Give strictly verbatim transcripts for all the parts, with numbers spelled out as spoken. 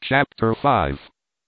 Chapter five.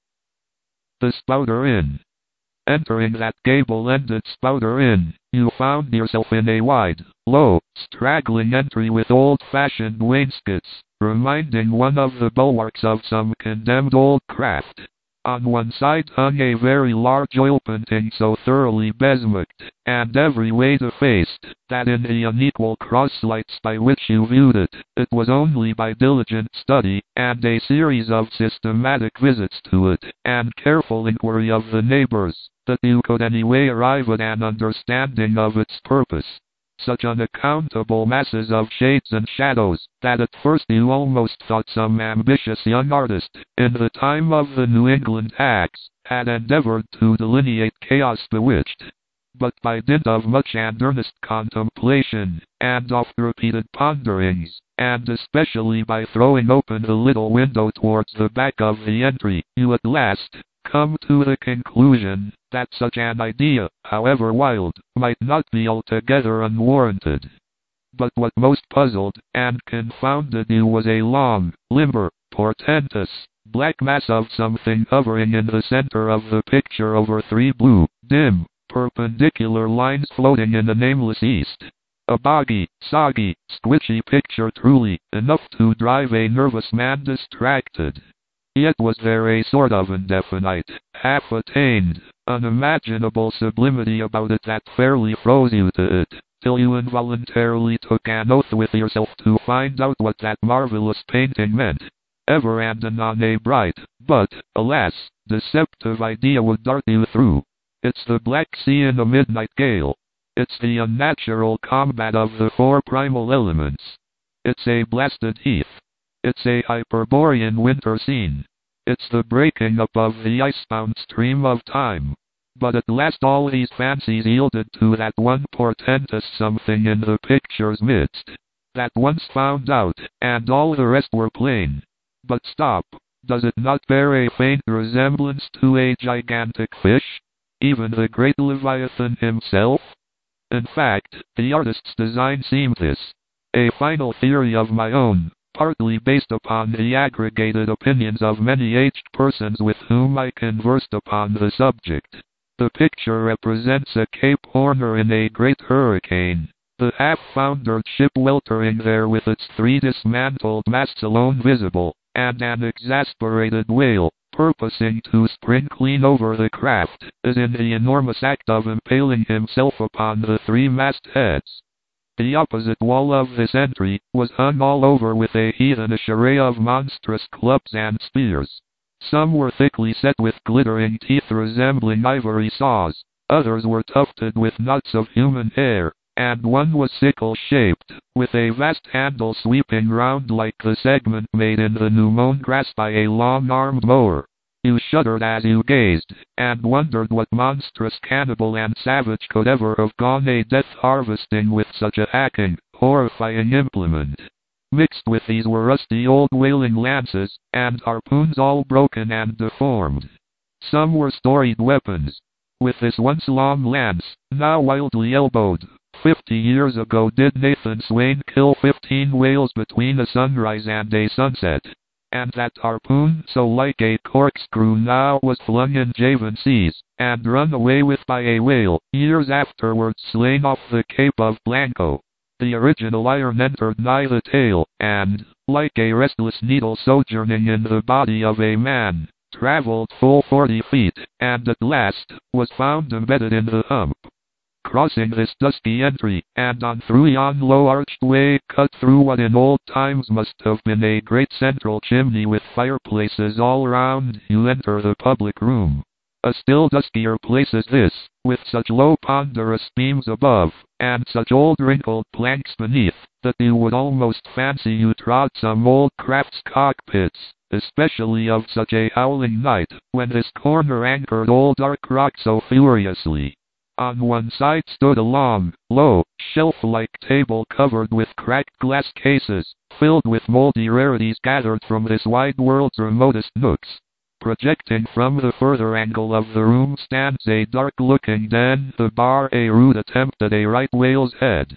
The Spouter Inn. Entering that gable-ended Spouter Inn, you found yourself in a wide, low, straggling entry with old-fashioned wainscots, reminding one of the bulwarks of some condemned old craft. On one side hung a very large oil painting so thoroughly besmirked, and every way defaced, that in the unequal cross-lights by which you viewed it, it was only by diligent study, and a series of systematic visits to it, and careful inquiry of the neighbors, that you could anyway arrive at an understanding of its purpose. Such unaccountable masses of shades and shadows, that at first you almost thought some ambitious young artist, in the time of the New England axe, had endeavored to delineate chaos bewitched. But by dint of much and earnest contemplation, and oft-repeated ponderings, and especially by throwing open the little window towards the back of the entry, you at last come to the conclusion that such an idea, however wild, might not be altogether unwarranted. But what most puzzled and confounded you was a long, limber, portentous, black mass of something hovering in the center of the picture over three blue, dim, perpendicular lines floating in the nameless east. A boggy, soggy, squishy picture truly, enough to drive a nervous man distracted. Yet was there a sort of indefinite, half-attained, unimaginable sublimity about it that fairly froze you to it, till you involuntarily took an oath with yourself to find out what that marvelous painting meant. Ever and anon a bright, but, alas, deceptive idea would dart you through. It's the Black Sea in a midnight gale. It's the unnatural combat of the four primal elements. It's a blasted heath. It's a Hyperborean winter scene. It's the breaking up of the icebound stream of time. But at last all these fancies yielded to that one portentous something in the picture's midst. That once found out, and all the rest were plain. But stop, does it not bear a faint resemblance to a gigantic fish? Even the great Leviathan himself? In fact, the artist's design seemed this. A final theory of my own, partly based upon the aggregated opinions of many aged persons with whom I conversed upon the subject. The picture represents a Cape Horner in a great hurricane, the half-foundered ship weltering there with its three dismantled masts alone visible, and an exasperated whale, purposing to spring clean over the craft, is in the enormous act of impaling himself upon the three mastheads. The opposite wall of this entry was hung all over with a heathenish array of monstrous clubs and spears. Some were thickly set with glittering teeth resembling ivory saws, others were tufted with knots of human hair, and one was sickle-shaped, with a vast handle sweeping round like the segment made in the new-mown grass by a long-armed mower. You shuddered as you gazed, and wondered what monstrous cannibal and savage could ever have gone a death-harvesting with such a hacking, horrifying implement. Mixed with these were rusty old whaling lances, and harpoons all broken and deformed. Some were storied weapons. With this once long lance, now wildly elbowed, fifty years ago did Nathan Swain kill fifteen whales between a sunrise and a sunset. And that harpoon, so like a corkscrew, now was flung in Javan seas, and run away with by a whale, years afterwards slain off the Cape of Blanco. The original iron entered nigh the tail, and, like a restless needle sojourning in the body of a man, travelled full forty feet, and at last, was found embedded in the hump. Crossing this dusky entry, and on through yon low arched way cut through what in old times must have been a great central chimney with fireplaces all round, you enter the public room. A still duskier place is this, with such low ponderous beams above, and such old wrinkled planks beneath, that you would almost fancy you trod some old craft's cockpits, especially of such a howling night, when this corner anchored old dark rock so furiously. On one side stood a long, low, shelf-like table covered with cracked glass cases, filled with moldy rarities gathered from this wide world's remotest nooks. Projecting from the further angle of the room stands a dark-looking den, the bar a rude attempt at a right whale's head.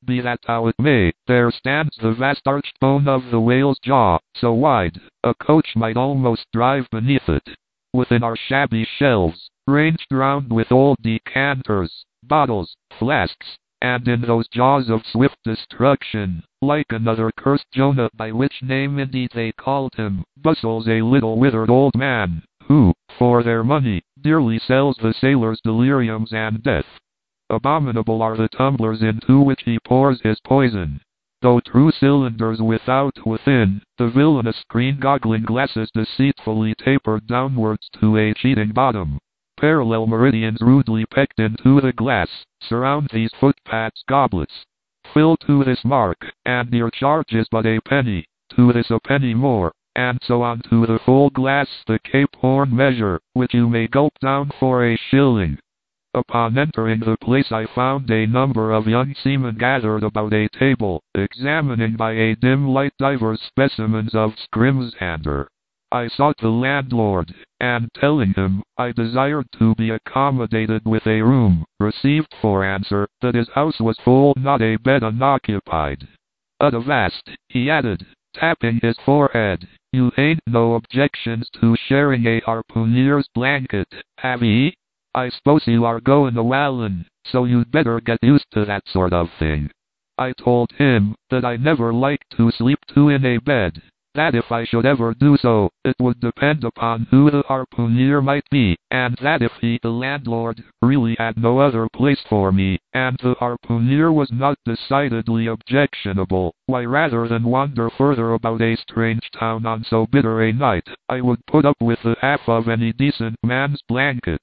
Be that how it may, there stands the vast arched bone of the whale's jaw, so wide, a coach might almost drive beneath it. Within are shabby shelves, ranged round with old decanters, bottles, flasks, and in those jaws of swift destruction, like another cursed Jonah, by which name indeed they called him, bustles a little withered old man, who, for their money, dearly sells the sailors' deliriums and death. Abominable are the tumblers into which he pours his poison. Though true cylinders without within, the villainous green-goggling glasses deceitfully tapered downwards to a cheating bottom. Parallel meridians rudely pecked into the glass, surround these footpads goblets. Fill to this mark, and your charge is but a penny, to this a penny more, and so on to the full glass, the Cape Horn measure, which you may gulp down for a shilling. Upon entering the place I found a number of young seamen gathered about a table, examining by a dim light divers specimens of scrimshander. I sought the landlord, and telling him I desired to be accommodated with a room, received for answer that his house was full, not a bed unoccupied. At avast, he added, tapping his forehead, you ain't no objections to sharing a harpooner's blanket, have ye? I suppose you are going a whalin', so you'd better get used to that sort of thing. I told him that I never liked to sleep two in a bed, that if I should ever do so, it would depend upon who the harpooner might be, and that if he, the landlord, really had no other place for me, and the harpooner was not decidedly objectionable, why rather than wander further about a strange town on so bitter a night, I would put up with the half of any decent man's blanket.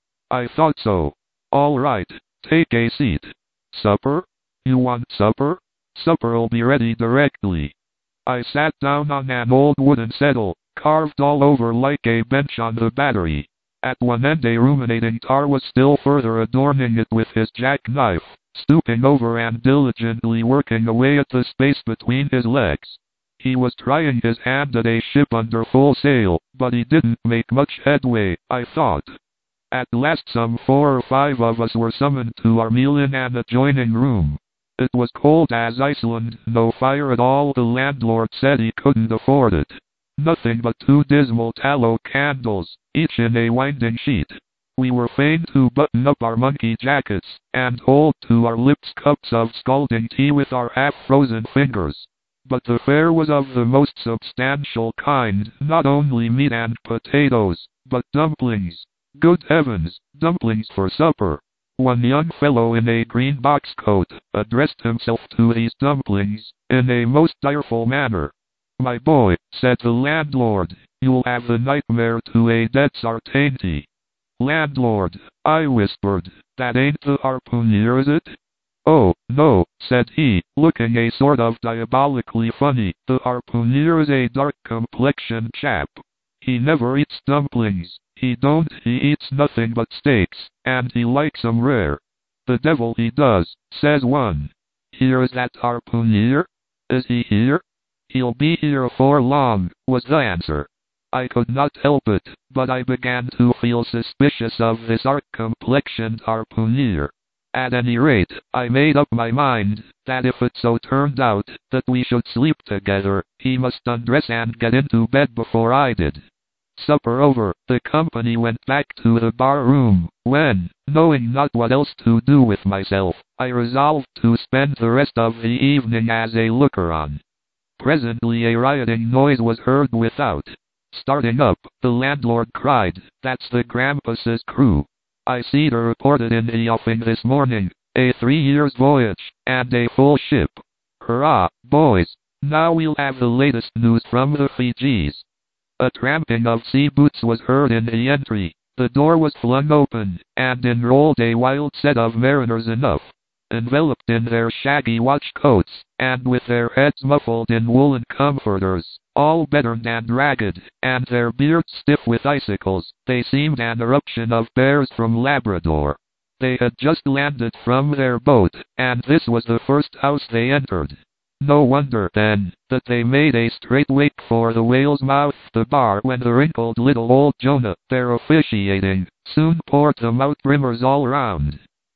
I thought so. All right, take a seat. Supper? You want supper? Supper'll be ready directly. I sat down on an old wooden settle, carved all over like a bench on the battery. At one end a ruminating tar was still further adorning it with his jackknife, stooping over and diligently working away at the space between his legs. He was trying his hand at a ship under full sail, but he didn't make much headway, I thought. At last some four or five of us were summoned to our meal in an adjoining room. It was cold as Iceland, no fire at all. The landlord said he couldn't afford it. Nothing but two dismal tallow candles, each in a winding sheet. We were fain to button up our monkey jackets, and hold to our lips cups of scalding tea with our half-frozen fingers. But the fare was of the most substantial kind, not only meat and potatoes, but dumplings. Good heavens, dumplings for supper! One young fellow in a green box coat addressed himself to these dumplings in a most direful manner. My boy, said the landlord, you'll have the nightmare to a dead certainty. Landlord, I whispered, that ain't the harpooner, is it? Oh, no, said he, looking a sort of diabolically funny, the harpooner is a dark-complexioned chap. He never eats dumplings. He don't, he eats nothing but steaks, and he likes 'em rare. The devil he does, says one. Here's that harpooner? Is he here? He'll be here afore long, was the answer. I could not help it, but I began to feel suspicious of this arc-complexioned harpooner. At any rate, I made up my mind, that if it so turned out, that we should sleep together, he must undress and get into bed before I did. Supper over, the company went back to the bar room, when, knowing not what else to do with myself, I resolved to spend the rest of the evening as a looker-on. Presently a rioting noise was heard without. Starting up, the landlord cried, that's the Grampus's crew. I see her reported in the offing this morning, a three years voyage, and a full ship. Hurrah, boys, now we'll have the latest news from the Fijis. A tramping of sea boots was heard in the entry, the door was flung open, and in rolled a wild set of mariners enough, enveloped in their shaggy watch coats, and with their heads muffled in woolen comforters, all betterned and ragged, and their beards stiff with icicles. They seemed an eruption of bears from Labrador. They had just landed from their boat, and this was the first house they entered. No wonder, then, that they made a straight wait for the whale's mouth, the bar, when the wrinkled little old Jonah, there officiating, soon poured them out brimmers all round.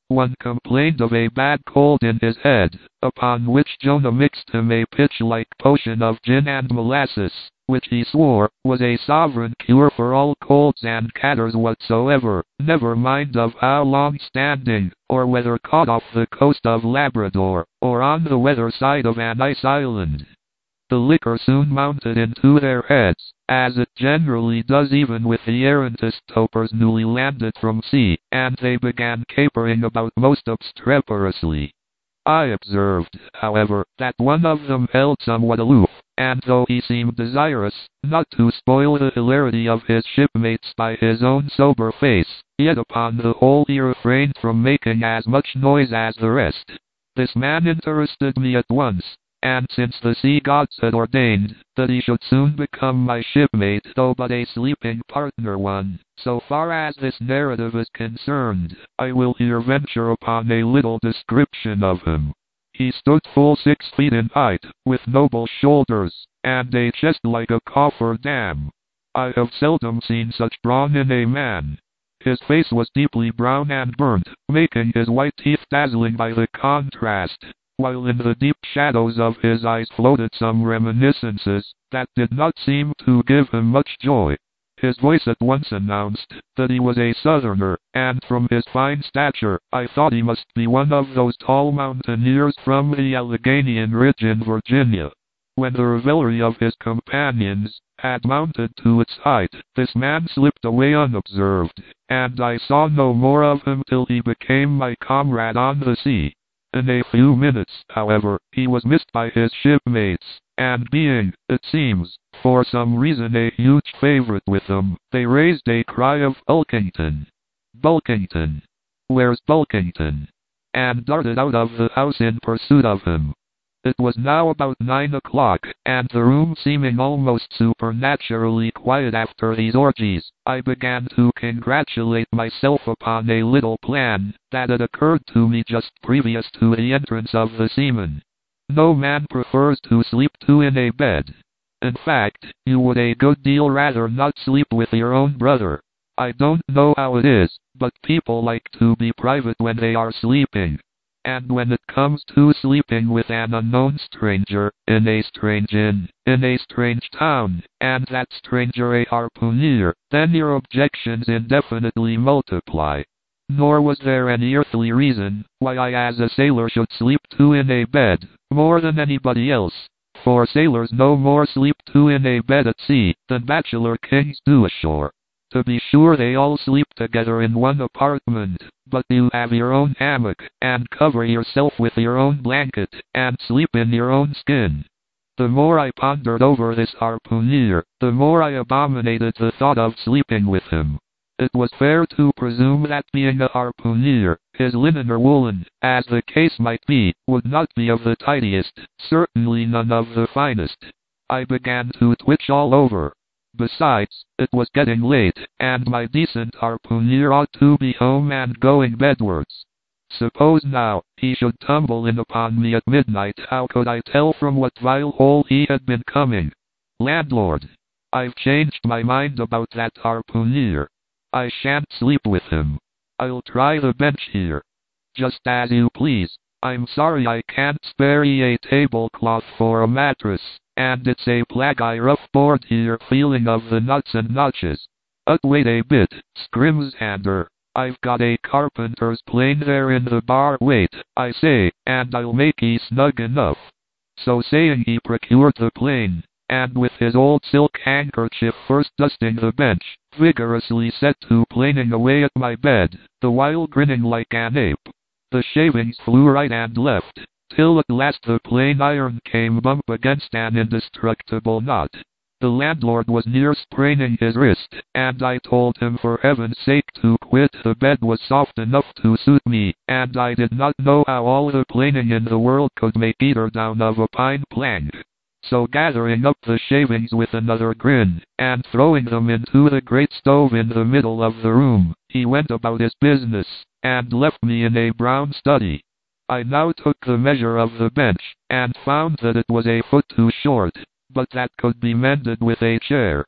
One complained of a bad cold in his head, upon which Jonah mixed him a pitch-like potion of gin and molasses, which he swore was a sovereign cure for all colds and catarrhs whatsoever, never mind of how long standing, or whether caught off the coast of Labrador, or on the weather side of an ice island. The liquor soon mounted into their heads, as it generally does even with the errantest topers newly landed from sea, and they began capering about most obstreperously. I observed, however, that one of them held somewhat aloof, and though he seemed desirous not to spoil the hilarity of his shipmates by his own sober face, yet upon the whole he refrained from making as much noise as the rest. This man interested me at once, and since the sea gods had ordained that he should soon become my shipmate though but a sleeping partner one, so far as this narrative is concerned, I will here venture upon a little description of him. He stood full six feet in height, with noble shoulders, and a chest like a coffer dam. I have seldom seen such brawn in a man. His face was deeply brown and burnt, making his white teeth dazzling by the contrast, while in the deep shadows of his eyes floated some reminiscences that did not seem to give him much joy. His voice at once announced that he was a southerner, and from his fine stature, I thought he must be one of those tall mountaineers from the Alleghanian Ridge in Virginia. When the revelry of his companions had mounted to its height, this man slipped away unobserved, and I saw no more of him till he became my comrade on the sea. In a few minutes, however, he was missed by his shipmates, and being, it seems, for some reason a huge favorite with them, they raised a cry of Bulkington! Bulkington! Where's Bulkington? And darted out of the house in pursuit of him. It was now about nine o'clock, and the room seeming almost supernaturally quiet after these orgies, I began to congratulate myself upon a little plan that had occurred to me just previous to the entrance of the seamen. No man prefers to sleep two in a bed. In fact, you would a good deal rather not sleep with your own brother. I don't know how it is, but people like to be private when they are sleeping. And when it comes to sleeping with an unknown stranger, in a strange inn, in a strange town, and that stranger a harpooner, then your objections indefinitely multiply. Nor was there any earthly reason why I as a sailor should sleep two in a bed, more than anybody else, for sailors no more sleep two in a bed at sea than bachelor kings do ashore. To be sure they all sleep together in one apartment, but you have your own hammock, and cover yourself with your own blanket, and sleep in your own skin. The more I pondered over this harpooner, the more I abominated the thought of sleeping with him. It was fair to presume that being a harpooner, his linen or woolen, as the case might be, would not be of the tidiest, certainly none of the finest. I began to twitch all over. Besides, it was getting late, and my decent harpooner ought to be home and going bedwards. Suppose now, he should tumble in upon me at midnight, how could I tell from what vile hole he had been coming? Landlord! I've changed my mind about that harpooner. I shan't sleep with him. I'll try the bench here. Just as you please. I'm sorry I can't spare ye a tablecloth for a mattress, and it's a plague I rough board here feeling of the nuts and notches. Ut wait a bit, Scrimshander. I've got a carpenter's plane there in the bar, wait, I say, and I'll make ye snug enough. So saying he procured the plane, and with his old silk handkerchief first dusting the bench, vigorously set to planing away at my bed, the while grinning like an ape. The shavings flew right and left, till at last the plain iron came bump against an indestructible knot. The landlord was near spraining his wrist, and I told him for heaven's sake to quit. The bed was soft enough to suit me, and I did not know how all the planing in the world could make either down of a pine plank. So gathering up the shavings with another grin, and throwing them into the great stove in the middle of the room, he went about his business, and left me in a brown study. I now took the measure of the bench, and found that it was a foot too short, but that could be mended with a chair.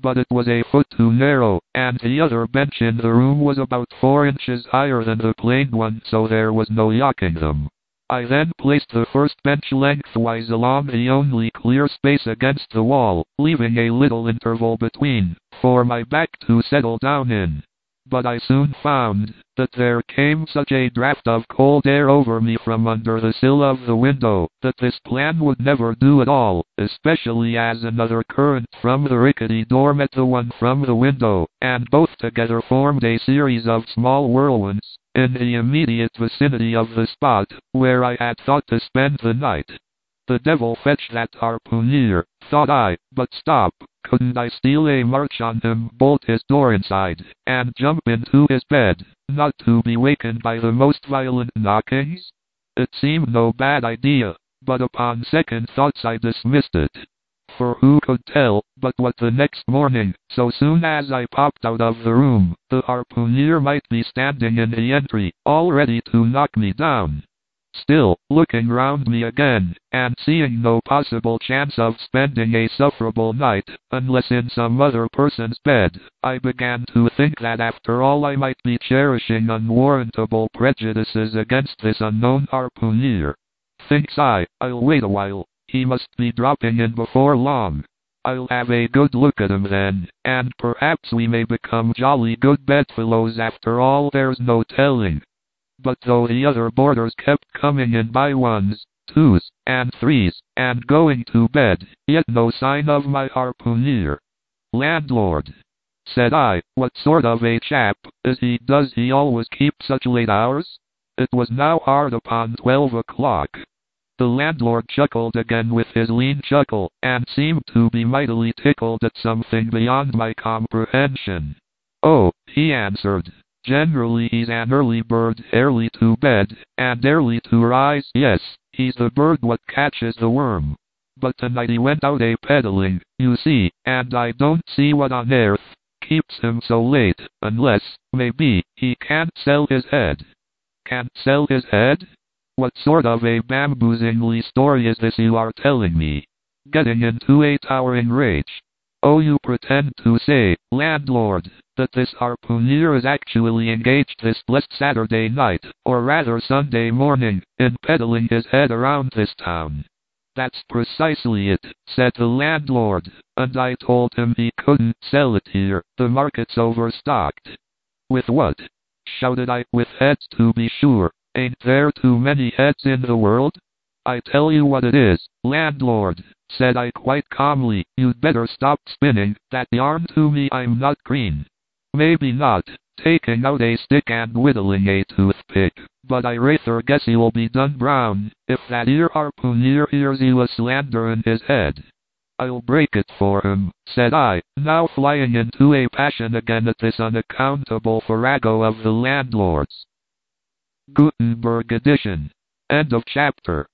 but it was a foot too narrow, and the other bench in the room was about four inches higher than the planed one, so there was no yawking them. I then placed the first bench lengthwise along the only clear space against the wall, leaving a little interval between, for my back to settle down in. But I soon found that there came such a draught of cold air over me from under the sill of the window, that this plan would never do at all, especially as another current from the rickety door met the one from the window, and both together formed a series of small whirlwinds, in the immediate vicinity of the spot where I had thought to spend the night. The devil fetch that harpooneer, thought I, but stop, couldn't I steal a march on him, bolt his door inside, and jump into his bed, not to be wakened by the most violent knockings? It seemed no bad idea, but upon second thoughts I dismissed it. For who could tell but what the next morning, so soon as I popped out of the room, the harpooneer might be standing in the entry, all ready to knock me down. Still, looking round me again, and seeing no possible chance of spending a sufferable night, unless in some other person's bed, I began to think that after all I might be cherishing unwarrantable prejudices against this unknown harpooneer. Thinks I, I'll wait a while, he must be dropping in before long. I'll have a good look at him then, and perhaps we may become jolly good bedfellows after all, there's no telling. But though the other boarders kept coming in by ones, twos, and threes, and going to bed, yet no sign of my harpooneer. "Landlord," said I, "what sort of a chap is he? Does he always keep such late hours?" It was now hard upon twelve o'clock. The landlord chuckled again with his lean chuckle, and seemed to be mightily tickled at something beyond my comprehension. "Oh," he answered, "generally he's an early bird, early to bed, and early to rise. Yes, he's the bird what catches the worm. But tonight he went out a-peddling, you see, and I don't see what on earth keeps him so late, unless, maybe, he can't sell his head." "Can't sell his head? What sort of a bamboozingly story is this you are telling me?" Getting into a towering rage. "Oh, you pretend to say, landlord, that this harpooneer is actually engaged this blessed Saturday night, or rather Sunday morning, in peddling his head around this town?" "That's precisely it," said the landlord, "and I told him he couldn't sell it here, the market's overstocked." "With what?" shouted I. "With heads, to be sure. Ain't there too many heads in the world? I tell you what it is, landlord," said I quite calmly, "you'd better stop spinning that yarn to me. I'm not green. Maybe not," taking out a stick and whittling a toothpick, "but I rather guess he'll be done brown, if that 'ere harpooneer hears you a slanderin' his head." "I'll break it for him," said I, now flying into a passion again at this unaccountable farrago of the landlord's. Gutenberg edition. End of chapter.